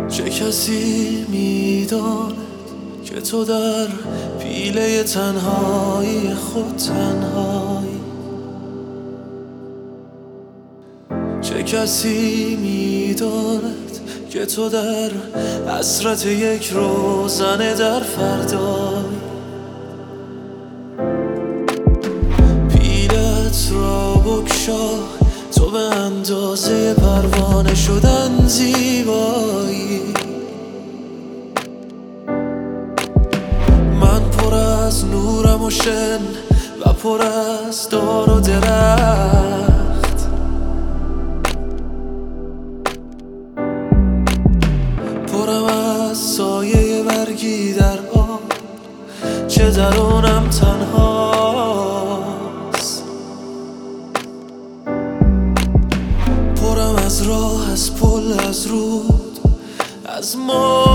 چه کسی میداند که تو در پیله تنهایی خود تنهایی؟ چه کسی میداند که تو در حسرت یک روزنه در فردایی؟ پیلت را بگشا، تو به اندازه پروانه شدن زیبایی. من پر از نورم و شن و پر از دار و درخت، پرم از سایه برگی در آب، چه درونم تنهاست. پرم از راه، از پل، از رود، از ما